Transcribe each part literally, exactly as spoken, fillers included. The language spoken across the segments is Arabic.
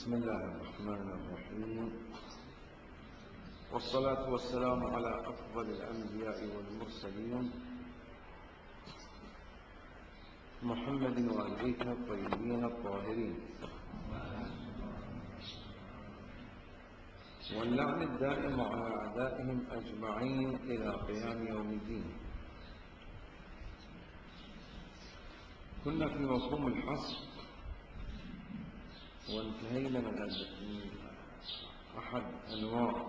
بسم الله الرحمن الرحيم، والصلاة والسلام على أفضل الأنبياء والمرسلين محمد وآل بيته الطيبين الطاهرين، واللعن الدائم على أعدائهم أجمعين إلى قيام يوم الدين. كنا في مفهوم الحصر وانتهينا من أحد أنواع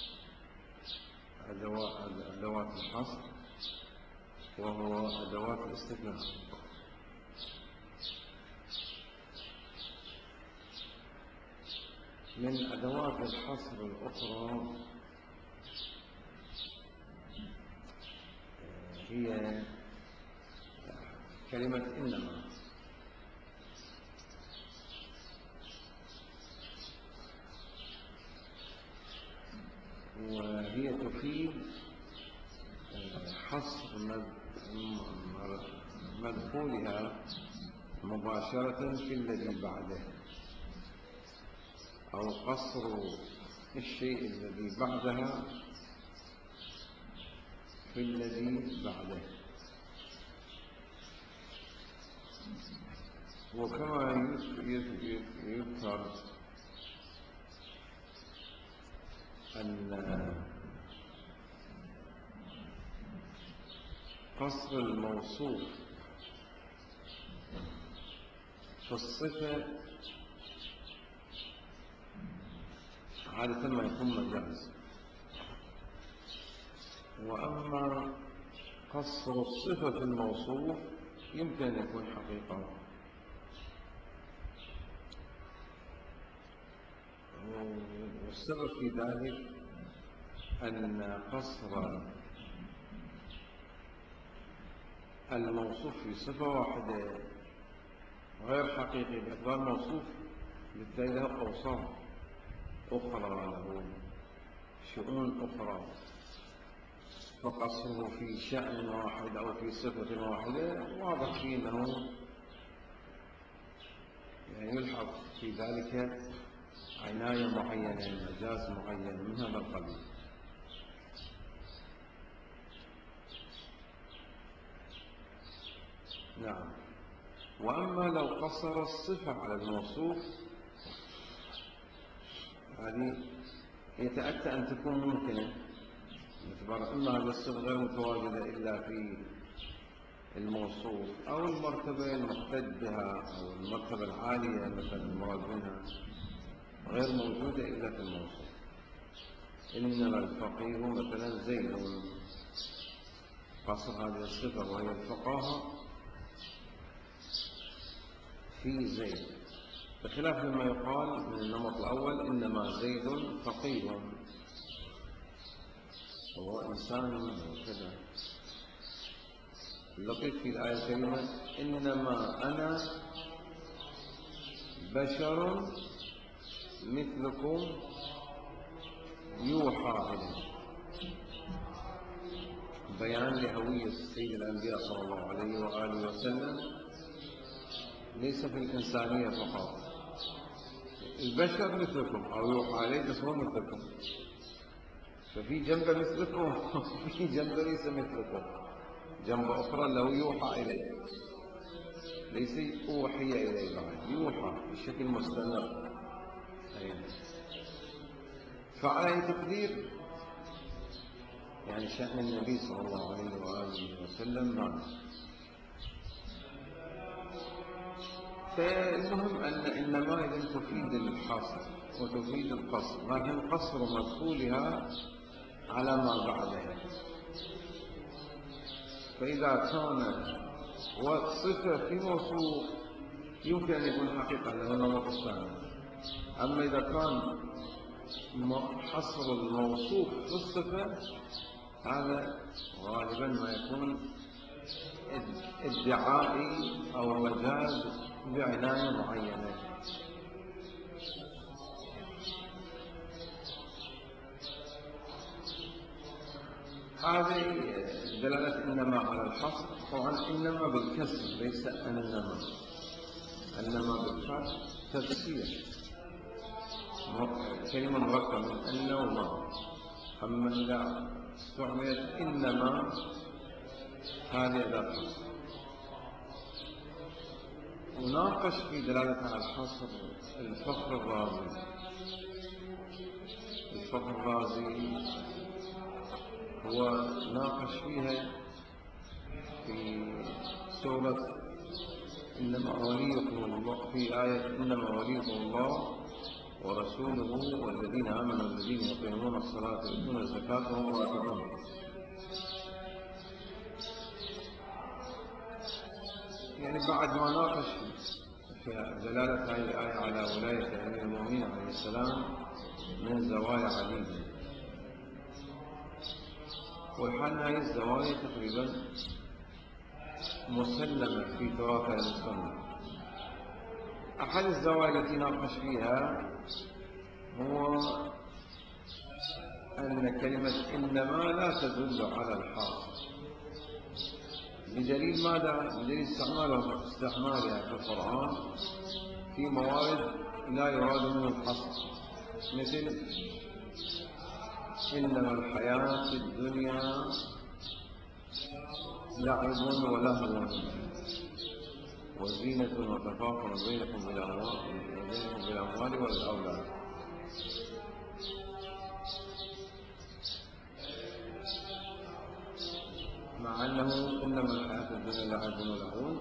أدوات الحصر، وهو أدوات الاستثناء. من أدوات الحصر الأخرى هي كلمة إنما، وهي تفيد حصر مدخولها مباشرة في الذي بعده، أو قصر الشيء الذي بعدها في الذي بعده. وكما يذكر أن قصر الموصوف في الصفة عادة ما يكون مجاز، وأما قصر الصفة في الموصوف يمكن أن يكون حقيقة. والسبب في ذلك أن قصر الموصوف في صفة واحدة غير حقيقي باعتبار موصوف، بالتالي له أوصاف أخرى، له شؤون أخرى، فقصره في شأن واحد أو في صفة واحدة واضح فيه أنه يعني يلحظ في ذلك عناية معينة، مجاز معين من هذا القبيل. نعم. وأما لو قصر الصفة على الموصوف، هذه يتأتى أن تكون ممكنة، باعتبار أن هذه الصفة غير متواجدة إلا في الموصوف، أو المرتبة المحتج بها أو المرتبة العالية مثلا المراد منها غير موجودة إلا في الموصوف. إنما الفقيه مثلا زيد، قصر هذه الصفة وهي الفقاهة في زيد، بخلاف مما يقال من النمط الأول إنما زيد فقيه، هو إنسان كذا. اللطيف في الآية الكريمة إنما أنا بشر مثلكم يوحى إليه، بيان لهوية سيد الأنبياء صلى الله عليه وآله وسلم، ليس في الإنسانية فقط. البشر مثلكم أو يوحى إليه، بس هو مثلكم، ففي جنب مثلكم وفي جنب ليس مثلكم، جنب أخرى له يوحى إليه، ليس أوحي إليه بعد، يوحى بشكل مستمر. فعلى أي تقدير يعني شأن النبي صلى الله عليه وآله وسلم معنا. فالمهم أن إنما إذن تفيد الحصر وتفيد القصر، لكن قصر مدخولها على ما بعدها. فإذا كان وصفة في موصوف يمكن أن يكون حقيقة له النمط الثاني. أما إذا كان حصر الموصوف في الصفة، هذا غالبا ما يكون ادعائي أو مجاز بعناية معينة. هذه دلالة إنما على الحصر، طبعا إنما بالكسر ليس أنما، أنما بالفتح تفسير، كلمة مركبة من أن وما. أما إذا استعملت إنما هذه أداة حصر. وناقش في دلالة على الحصر الفخر الرازي. الفخر الرازي هو ناقش فيها في سورة إنما وليكم الله، في آية إنما وليكم الله ورسوله والذين آمنوا الذين يقيمون الصلاة ويؤتون الزكاة وهم راكعون. يعني بعد ما ناقش في دلالة هذه الآية على ولاية أمير المؤمنين عليه السلام من زوايا عديدة، والحال هذه الزوايا تقريبا مسلمة في تراث أهل السنة. أحد الزوايا التي ناقش فيها هو أن كلمة إنما لا تدل على الحاصر، بدليل ماذا؟ بدليل استعمالها استعمالها في القرآن في موارد لا يراد منه الحصر، مثل إنما الحياة الدنيا لعب ولهو وزينة وتفاخر بينكم بالأموال والأولاد. مع أنه إنما الحياة الدنيا لعب ولهو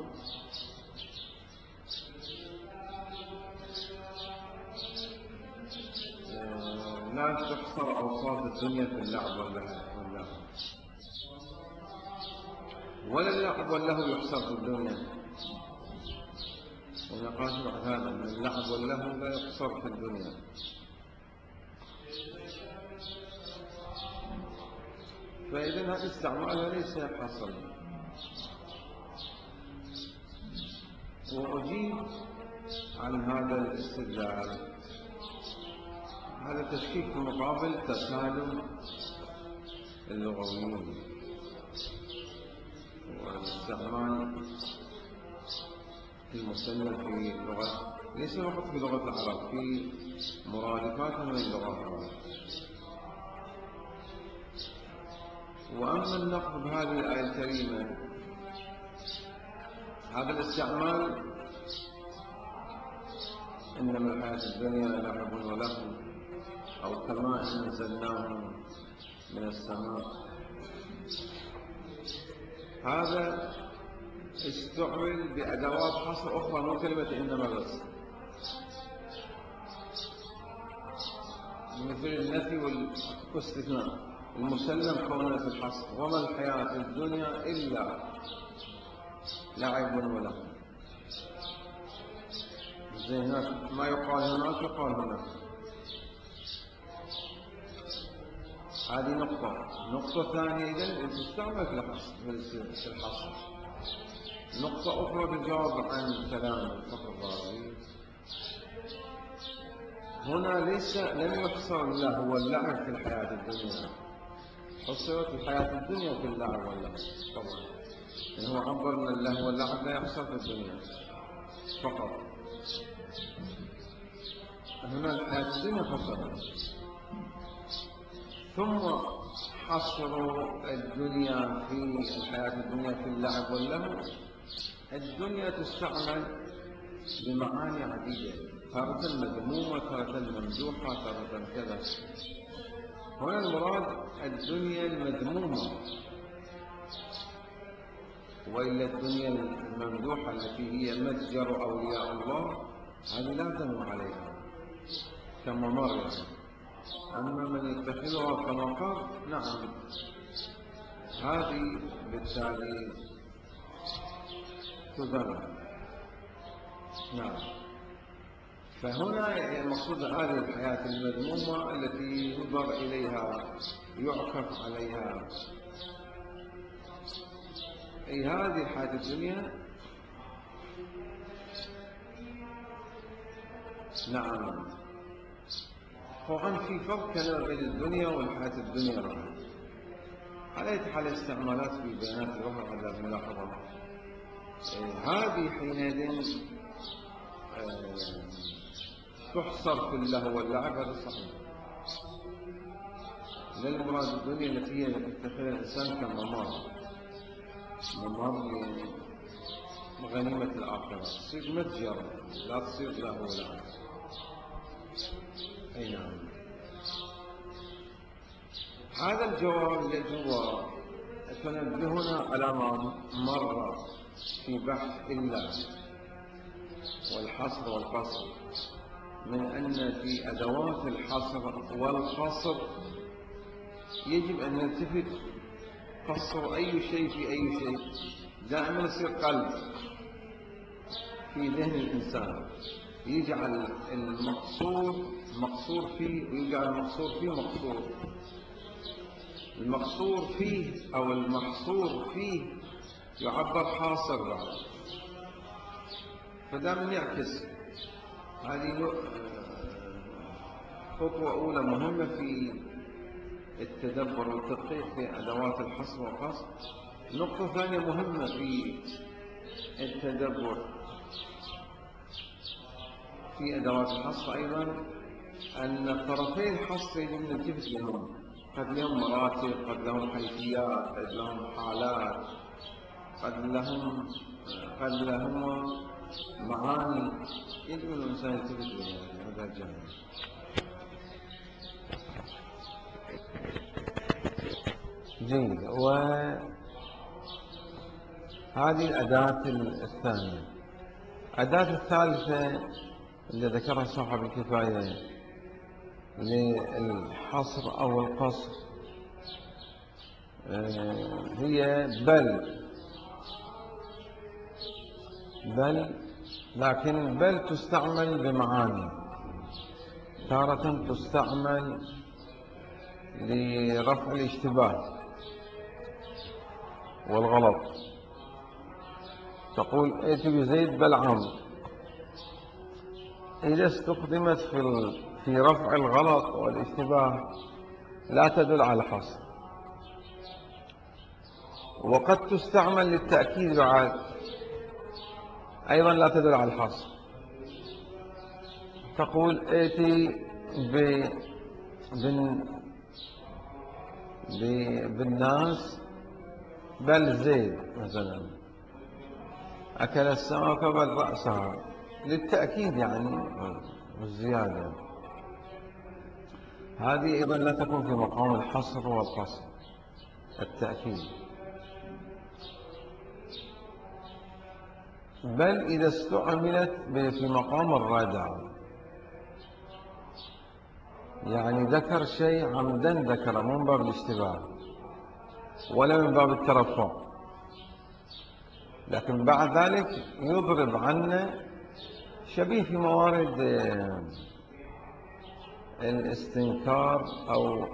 لا تحصر أوصاف الدنيا في اللعب واللهو، ولا اللعب واللهو يحصر في الدنيا. ونقاش بعد هذا أن اللعب واللهو لا يحصر في الدنيا. فإذا هذا استعمالها ليس حصرا. وأجيب عن هذا الاستدلال هذا تشكيك في مقابل تسالم اللغويين والاستعمال المسلم في اللغة، ليس فقط في لغة العرب، في مرادفات من اللغة العربية. وأما النقد بهذه الآية الكريمة، هذا الاستعمال إنما الحياة الدنيا لعب ولهو أو كما أنزلناه من السماء، هذا استعمل بأدوات حصر أخرى مو كلمة إنما بس، مثل النفي والاستثناء المسلم كونه في الحصر. وما الحياة الدنيا إلا لعب ولهو. زي هناك ما يقال هناك يقال هناك. هذه نقطة. نقطة ثانية إذن تستعمل في الحصر. نقطة أخرى بالجواب عن كلام الفخر الرازي، هنا ليس لم يحصر اللهو واللعب في الحياة الدنيا، حصرت الحياة الدنيا في اللعب واللعب طبعا، لأنه عبر أن اللهو واللعب لا يحصر في الدنيا فقط. هنا الحياة الدنيا حصرت، ثم حصروا الدنيا في الحياة الدنيا في اللعب واللهو. الدنيا تستعمل بمعاني عديدة، تارة مذمومة، تارة ممدوحة، تارة كذا. هنا المراد الدنيا المذمومة، وإلا الدنيا الممدوحة التي هي متجر أولياء الله هذه لا تنم عليها كما مر. أما من يتخذها كمقر نعم هذه بالتالي تذم. نعم. فهنا المقصود هذه الحياة المذمومة التي ينظر إليها يعكف عليها، أي هذه الحياة الدنيا. نعم. طبعا في فرق بين الدنيا والحياة الدنيا معا. على حال استعمالات في بيانات الوحي على الملاحظة هذه حينئذ تحصر في اللهو واللعب هذا صحيح. لا المراد الدنيا التي هي يتخذها الإنسان كممر، ممر غنيمة الآخرة، تصير متجر لا تصير لهو ولعب. أي نعم. هذا الجواب الجواب تنبهنا على ما مر في بحث الله والحصر والقصر، من أن في أدوات الحصر والقصر يجب أن نلتفت قصر أي شيء في أي شيء دائما يصير قلب في ذهن الإنسان، يجعل المقصور مقصور فيه ويجعل المقصور فيه مقصور. المقصور فيه أو المحصور فيه يعبر حاصر بعد، فدائما يعكس. هذه خطوة أولى مهمة في التدبر والتدقيق في أدوات الحصر والقصر. نقطة ثانية مهمة في التدبر في أدوات الحصر أيضا أن طرفي الحصر يجب أن نلتفت لهم. قد لهم مراتب، قد لهم حيثيات، قد لهم حالات، قد لهم قد لهم معاني يجب أن الإنسان يلتفت لها. هذا الجانب. جيد. وهذه الأداة الثانية. الأداة الثالثة اللي ذكرها صاحب الكفاية للحصر أو القصر هي بل. بل لكن بل تستعمل بمعاني. تارة تستعمل لرفع الاشتباه والغلط، تقول ائت بزيد بل عمرو. إذا استخدمت في في رفع الغلط والاشتباه لا تدل على الحصر. وقد تستعمل للتأكيد بعد أيضا لا تدل على الحصر. تقول ائتي ب بالناس بل زيد مثلا، أكل السمك بل رأسها، للتأكيد يعني والزيادة. هذه أيضا لا تكون في مقام الحصر والقصر، التأكيد. بل إذا استعملت في مقام الردع، يعني ذكر شيء عمدا ذكر من باب الاشتباه ولا من باب الترفع، لكن بعد ذلك يضرب عنا شبيه في موارد الاستنكار أو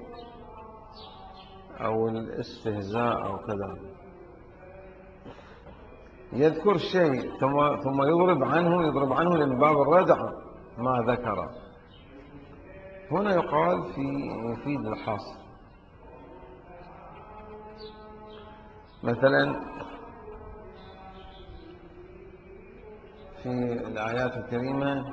أو الاستهزاء أو كذا. يذكر شيء ثم ثم يضرب عنه يضرب عنه من باب الردع ما ذكر. هنا يقال في يفيد الحصر. مثلا في الآيات الكريمة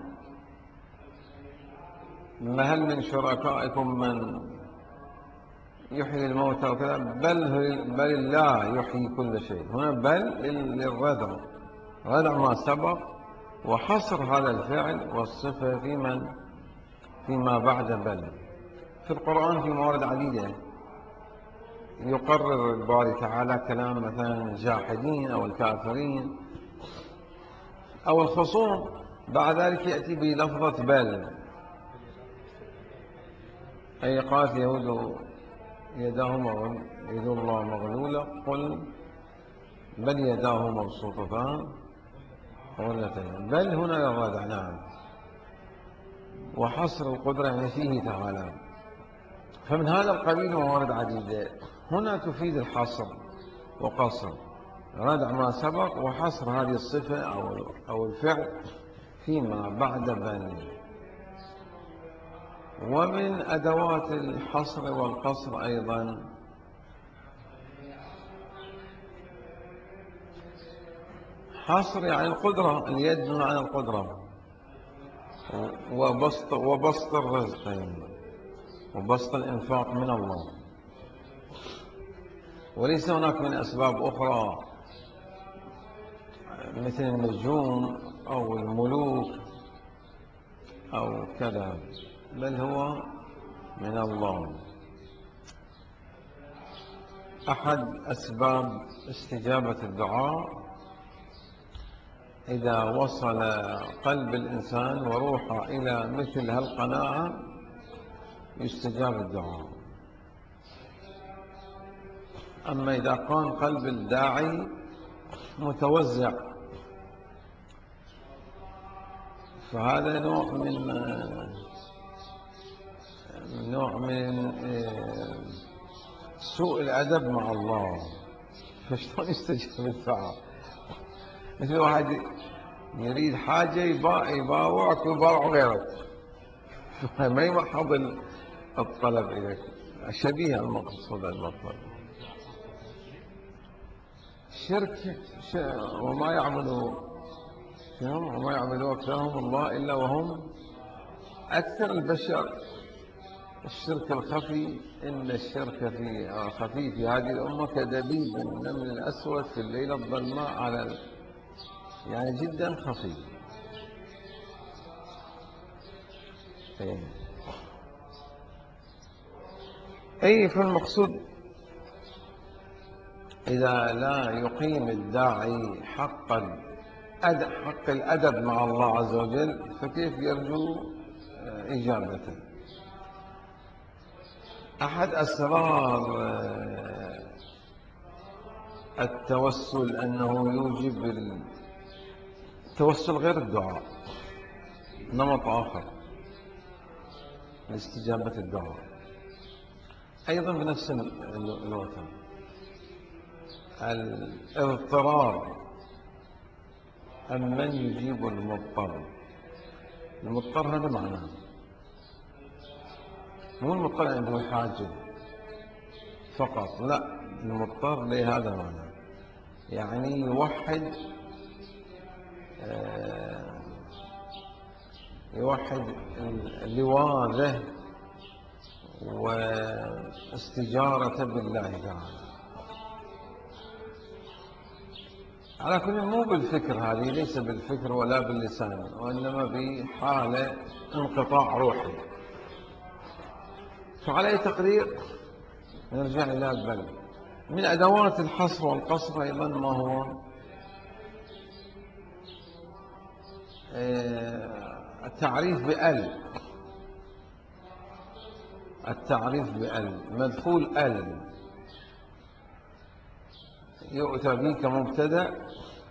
ما هل من شركائكم من يحيي الموتى وكذا، بل بل الله يحيي كل شيء. هنا بل للردع، ردع ما سبق وحصر هذا الفعل والصفة في من فيما بعد بل. في القرآن في موارد عديدة يقرر الباري تعالى كلام مثلا الجاحدين أو الكافرين أو الخصوم، بعد ذلك يأتي بلفظة بل، أي قالت يهود يداه يد الله مغلولة قل بل يداه مبسوطتان غلتين. بل هنا للردع نعم، وحصر القدرة يعني فيه تعالى. فمن هذا القبيل موارد عديدة. هنا تفيد الحصر وقصر، ردع ما سبق وحصر هذه الصفة أو أو الفعل فيما بعد بل. ومن أدوات الحصر والقصر أيضا حصر يعني القدرة، اليد عن القدرة. وبسط, وبسط الرزق وبسط الإنفاق من الله، وليس هناك من أسباب أخرى مثل النجوم أو الملوك أو كذا، بل هو من الله. أحد أسباب استجابة الدعاء إذا وصل قلب الإنسان وروحه إلى مثل هالقناعة يستجاب الدعاء. أما إذا كان قلب الداعي متوزع فهذا نوع من نوع من سوء الأدب مع الله. فشلون يستجيب الدعاء؟ مثل واحد يريد حاجة يباوعك ويباوع غيرك ما يمحض الطلب إليك، شبيه المقصود المطلب. شرك وما يعملوا وما يعملوا أكثرهم الله إلا وهم أكثر البشر. الشرك الخفي، إن الشرك في خفي في هذه الأمة كدبيب النمل الأسود في الليلة الظلماء على يعني جدا خفي. أي فالمقصود إذا لا يقيم الداعي حق حق الأدب مع الله عز وجل فكيف يرجو إجابته؟ أحد أسرار التوسل أنه يوجب التوسل غير الدعاء، نمط آخر لاستجابة الدعاء أيضا بنفس الوقت. الاضطرار أمن يجيب المضطر. المضطر هذا معناه مو المضطر عنده حاجة فقط، لا، المضطر لهذا معناه يعني يوحد يوحد لواذه واستجارة بالله تعالى. على كل مو بالفكر، هذه ليس بالفكر ولا باللسان، وإنما بحالة انقطاع روحي. فعلى أي تقدير نرجع إلى البلد من أدوات الحصر والقصر أيضا ما هو التعريف بأل. التعريف بأل مدخول أل يؤتى به كمبتدأ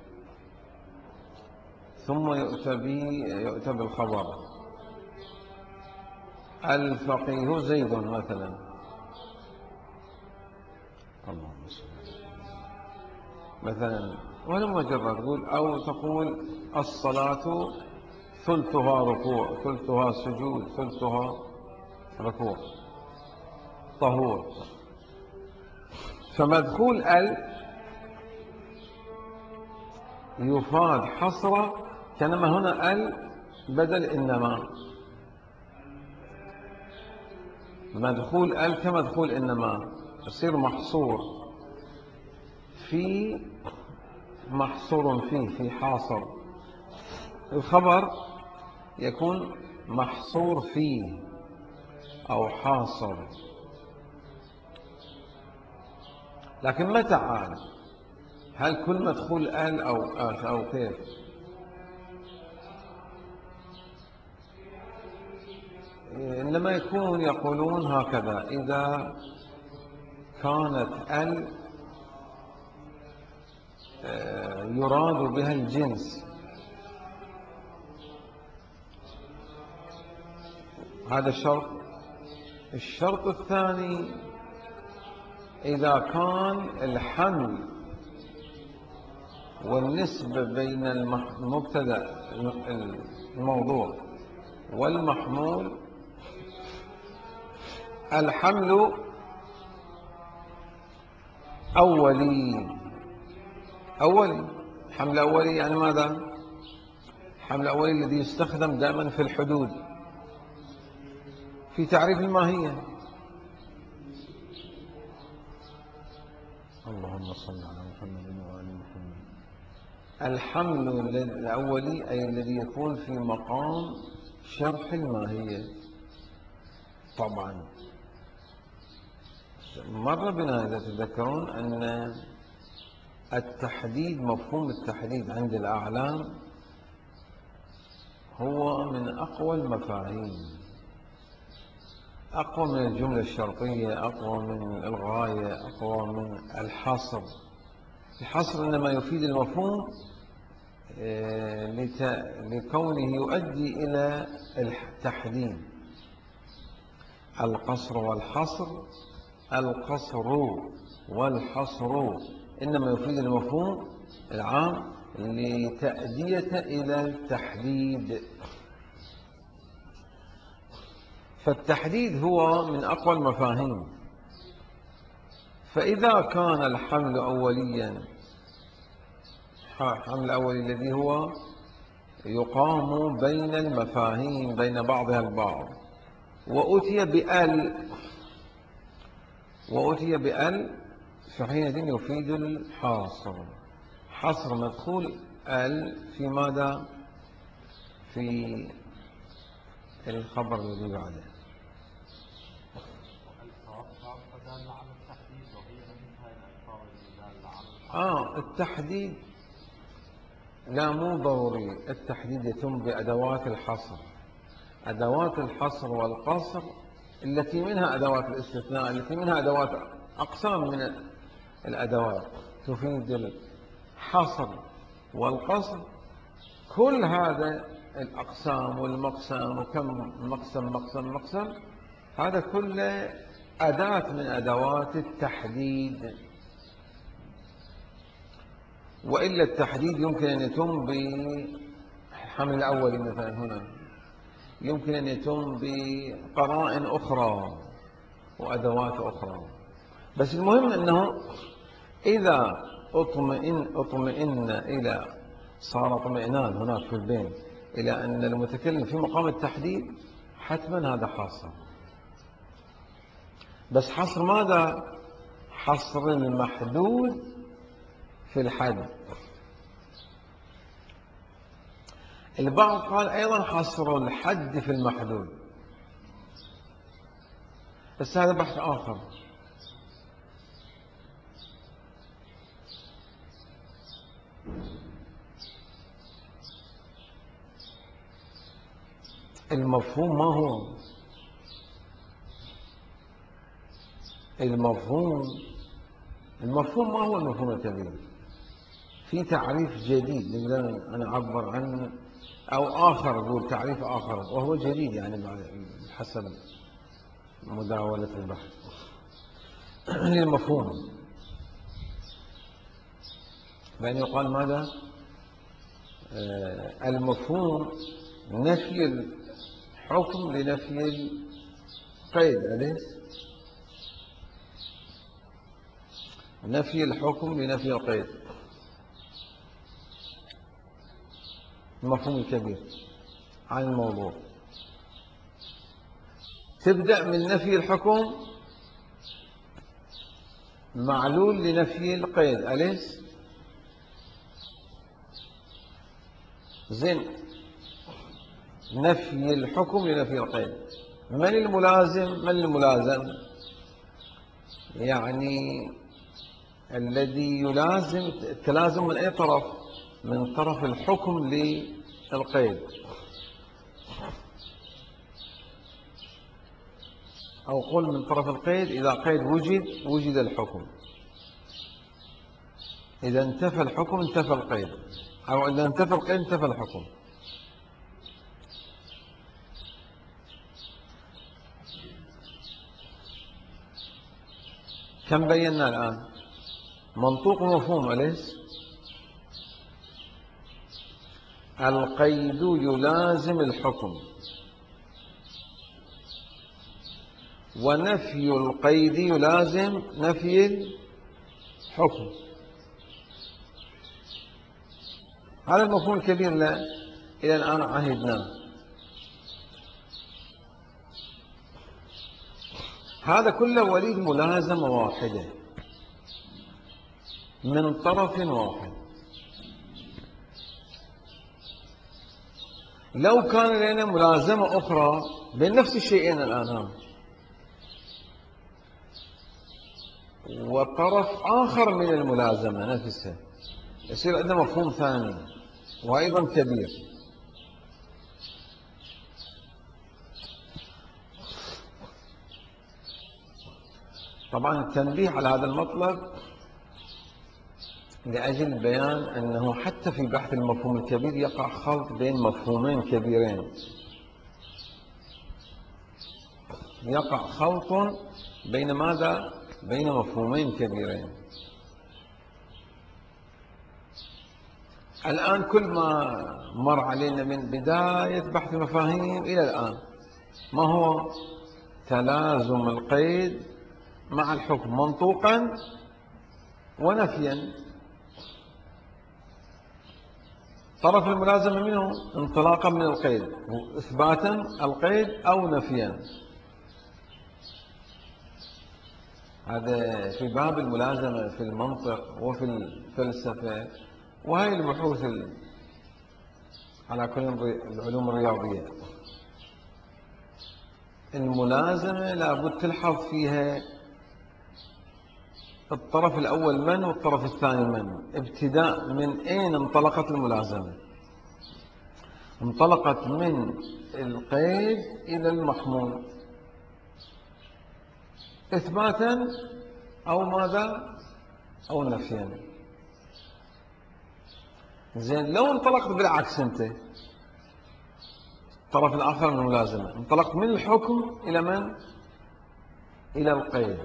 ثم يؤتى به يؤتى بالخبر. الفقيه زيد مثلا، اللهم صل مثلا، ولما جرى تقول أو تقول الصلاة ثلثها ركوع، ثلثها سجود، ثلثها ركوع طهور. فمدخول ال يفاد حصرا، كانما هنا ال بدل إنما. مدخول ال كمدخول إنما يصير محصور في محصور فيه في حاصر. الخبر يكون محصور فيه أو حاصر. لكن متى عاد؟ هل كل مدخول ال أو أو كيف؟ إنما يكون يقولون هكذا: إذا كانت ال يراد بها الجنس، هذا الشرط. الشرط الثاني إذا كان الحمل والنسبة بين المبتدأ الموضوع والمحمول، الحمل أولي. أولي حمل أولي يعني ماذا؟ الحمل الأولي الذي يستخدم دائما في الحدود في تعريف الماهية. اللهم صل على محمد وآل محمد. الحمل الأولي أي الذي يكون في مقام شرح الماهية. طبعا مر بنا إذا تذكرون أن التحديد، مفهوم التحديد عند الأعلام هو من أقوى المفاهيم، أقوى من الجملة الشرطية، أقوى من الغاية، أقوى من الحصر. الحصر إنما يفيد المفهوم لكونه يؤدي إلى التحديد. القصر والحصر، القصر والحصر إنما يفيد المفهوم العام لتأدية إلى التحديد. فالتحديد هو من أقوى المفاهيم. فإذا كان الحمل أوليا، الحمل الأولي الذي هو يقام بين المفاهيم بين بعضها البعض، وأتي بأل وأتي بأل فحينئذ يفيد الحاصر. حصر مدخول أل في ماذا؟ في الخبر الذي بعده. آه التحديد لا مو ضروري. التحديد يتم بأدوات الحصر. أدوات الحصر والقصر التي منها أدوات الاستثناء، التي منها أدوات أقسام من الأدوات تفيد الحصر والقصر. كل هذا الأقسام والمقسم وكم مقسم مقسم مقسم، هذا كله أداة من أدوات التحديد. وإلا التحديد يمكن أن يتم بالحمل الأولي مثلا، هنا يمكن أن يتم بقرائن أخرى وأدوات أخرى. بس المهم أنه إذا اطمئن, اطمئن إلى صار اطمئنان هناك في البين إلى أن المتكلم في مقام التحديد، حتما هذا حاصر. بس حصر ماذا؟ حصر المحدود في الحد. البعض قال أيضا حصر الحد في المحدود، بس هذا بحث آخر. المفهوم ما هو؟ المفهوم المفهوم ما هو المفهوم الكبير؟ في تعريف جديد نقدر أنا أعبر عنه، أو آخر أقول تعريف آخر وهو جديد يعني حسب مداولة البحث. المفهوم بأن يقال ماذا؟ آه المفهوم نفي الحكم لنفي القيد، أليس؟ نفي الحكم لنفي القيد، المفهوم الكبير عن الموضوع. تبدأ من نفي الحكم معلول لنفي القيد، أليس؟ زين، نفي الحكم لنفي القيد، من الملازم؟ من الملازم يعني الذي يلازم التلازم من أي طرف؟ من طرف الحكم للقيد، أو قل من طرف القيد. إذا قيد وجد وجد الحكم، إذا انتفى الحكم انتفى القيد، أو إذا انتفى القيد انتفى الحكم. كم بينا الآن؟ منطوق ومفهوم، أليس؟ القيد يلازم الحكم، ونفي القيد يلازم نفي الحكم. هذا المفهوم الكبير. لا إلى الآن عهدنا. هذا كله وليد ملازمة واحدة من طرف واحد. لو كان لنا ملازمة أخرى بين نفس الشيئين الآن وطرف آخر من الملازمة نفسها، يصير عندنا مفهوم ثاني وأيضا كبير. طبعا التنبيه على هذا المطلب لأجل بيان أنه حتى في بحث المفهوم الكبير يقع خلط بين مفهومين كبيرين، يقع خلط بين ماذا؟ بين مفهومين كبيرين. الآن كل ما مر علينا من بداية بحث المفاهيم إلى الآن ما هو؟ تلازم القيد مع الحكم منطوقا ونفيا. طرف الملازمة منه انطلاقا من القيد، إثباتا القيد أو نفيا. هذا في باب الملازمة في المنطق وفي الفلسفة، وهي البحوث على كل العلوم الرياضية. الملازمة لابد تلحظ فيها الطرف الأول من والطرف الثاني من. ابتداء من أين انطلقت الملازمة؟ انطلقت من القيد إلى المحمول، إثباتا أو ماذا؟ أو نفيا. زين، لو انطلقت بالعكس أنت الطرف الآخر من الملازمة، انطلقت من الحكم إلى من؟ إلى القيد،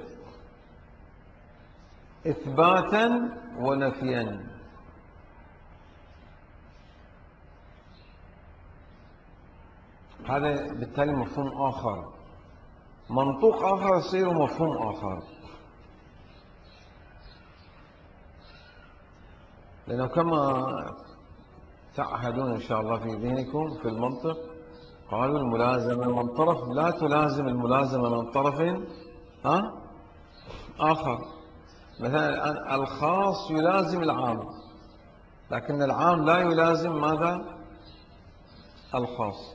إثباتا ونفيا. هذا بالتالي مفهوم آخر، منطوق آخر يصير مفهوم آخر. لأنه كما تعهدون إن شاء الله في ذهنكم في المنطق، قالوا الملازمة من طرف لا تلازم الملازمة من طرف ها آخر. مثلا الآن الخاص يلازم العام، لكن العام لا يلازم ماذا؟ الخاص.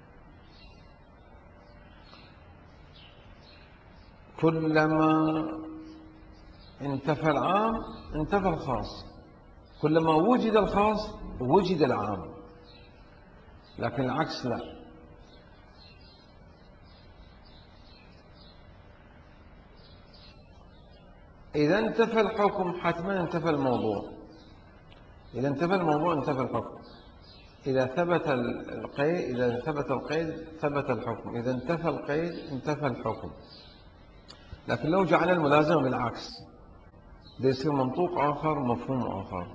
كلما انتفى العام انتفى الخاص، كلما وجد الخاص وجد العام، لكن العكس لا. إذا انتفى الحكم حتما انتفى الموضوع، إذا انتفى الموضوع انتفى الحكم، إذا ثبت القيد إذا ثبت القيد ثبت الحكم، إذا انتفى القيد انتفى الحكم. لكن لو جعل الملازمة بالعكس ده يصير منطوق آخر، مفهوم آخر.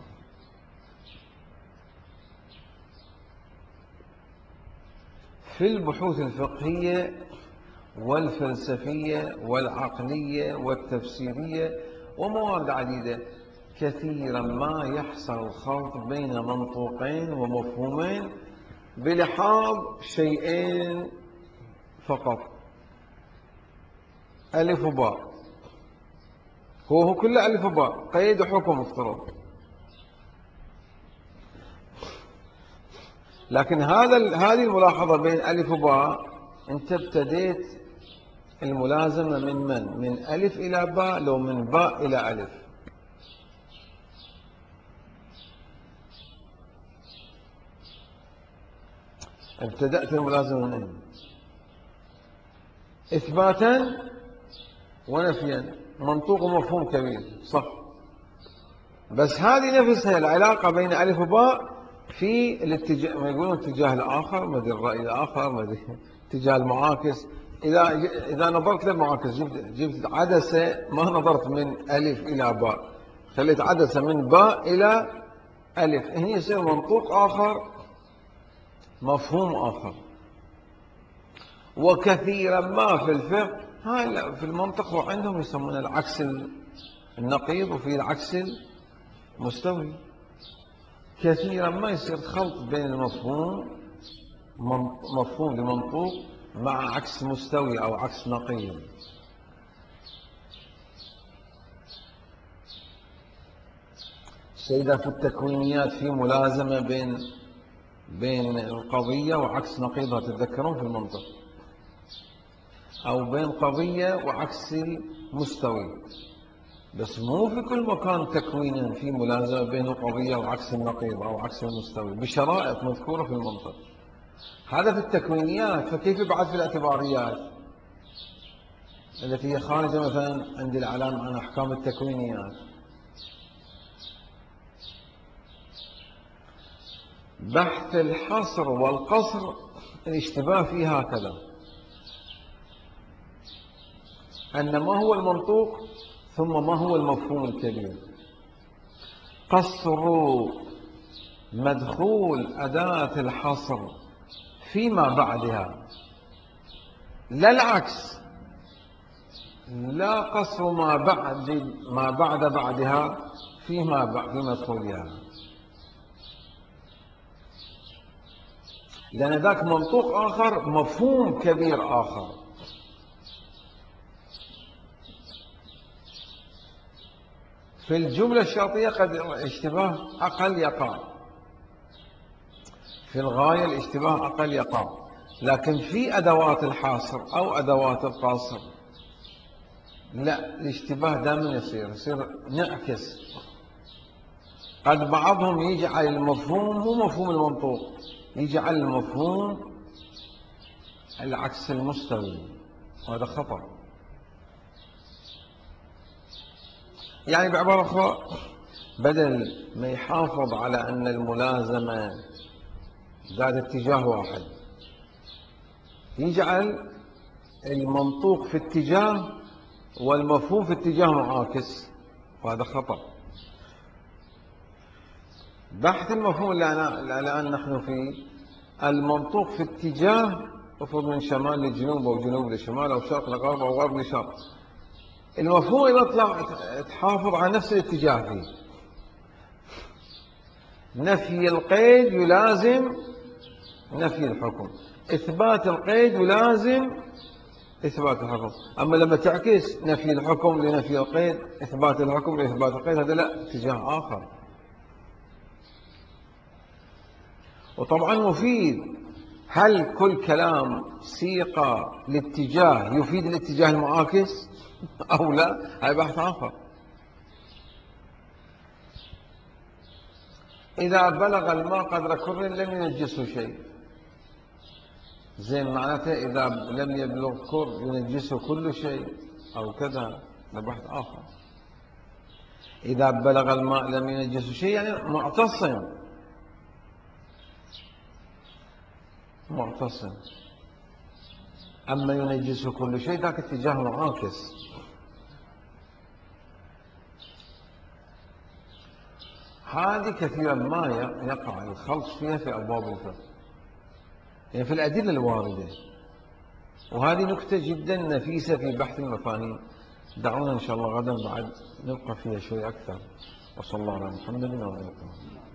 في البحوث الفقهية والفلسفية والعقلية والتفسيرية وموارد عديدة كثيرا ما يحصل الخلط بين منطوقين ومفهومين بلحاظ شيئين فقط، ألف وباء. هو هو كله ألف وباء، قيد وحكم افترض. لكن هذا هذه الملاحظة بين ألف وباء، أنت ابتديت الملازمة من من؟ من ألف إلى باء، لو من باء إلى ألف. ابتدأت الملازمة من إثباتا ونفيا، منطوق ومفهوم كبير صح. بس هذه نفسها العلاقة بين ألف وباء في الاتجاه، ما يقولون الاتجاه الآخر، ما ادري الرأي الآخر، ما ادري الاتجاه المعاكس. إذا إذا نظرت للمعاكس جبت جبت عدسة، ما نظرت من ألف إلى باء، خليت عدسة من باء إلى ألف، هنا يصير منطوق آخر، مفهوم آخر. وكثيرا ما في الفقه هاي في المنطق وعندهم يسمون العكس النقيض وفي العكس المستوي. كثيرا ما يصير خلط بين المفهوم مفهوم بمنطوق مع عكس مستوي أو عكس نقيض. سيدا في التكوينيات في ملازمة بين بين القضية وعكس نقيضها، تتذكرون في المنطق، أو بين قضية وعكس المستوي، بس مو في كل مكان تكوينا في ملازمة بين القضية وعكس النقيض أو عكس المستوي بشرائط مذكورة في المنطق. هذا في التكوينيات، فكيف بعد في الاعتباريات التي هي خارجة مثلا عند الإعلام عن أحكام التكوينيات؟ بحث الحصر والقصر الاشتباه فيه هكذا، أن ما هو المنطوق ثم ما هو المفهوم الكبير. قصر مدخول أداة الحصر فيما بعدها، لا العكس، لا قصر ما بعد ما بعد بعدها فيما بعد في مدخولها، لأن ذاك منطوق آخر، مفهوم كبير آخر. في الجملة الشرطية قد اشتباه أقل يقع، في الغاية الاشتباه أقل يقع، لكن في أدوات الحاصر أو أدوات القاصر لا، الاشتباه دائما يصير يصير نعكس. قد بعضهم يجعل المفهوم مو مفهوم المنطوق، يجعل المفهوم العكس المستوي، وهذا خطأ. يعني بعبارة أخرى، بدل ما يحافظ على أن الملازمة ذات اتجاه واحد، يجعل المنطوق في اتجاه والمفهوم في اتجاه معاكس، وهذا خطأ. بحث المفهوم اللي الآن نحن فيه، المنطوق في اتجاه افرض من شمال لجنوب أو جنوب لشمال أو شرق لغرب أو غرب لشرق، المفهوم إذا طلع تحافظ على نفس الاتجاه فيه. نفي القيد يلازم نفي الحكم، إثبات القيد يلازم إثبات الحكم. أما لما تعكس نفي الحكم لنفي القيد، إثبات الحكم لإثبات القيد، هذا لا، اتجاه آخر. وطبعا مفيد. هل كل كلام سيق الاتجاه يفيد الاتجاه المعاكس أو لا؟ هذا بحث آخر. إذا بلغ الماء قدر كر لم ينجسه شيء، زين معناته إذا لم يبلغ كر ينجسه كل شيء أو كذا، هذا بحث آخر. إذا بلغ الماء لم ينجسه شيء يعني معتصم معتصم. أما ينجسه كل شيء ذاك اتجاه معاكس. هذه كثيرا ما يقع الخلط فيها في أبواب الفقه، يعني في الأدلة الواردة، وهذه نكتة جدا نفيسة في بحث المفاهيم. دعونا إن شاء الله غدا بعد نبقى فيها شوي أكثر. وصلى الله على محمد وعلى آله.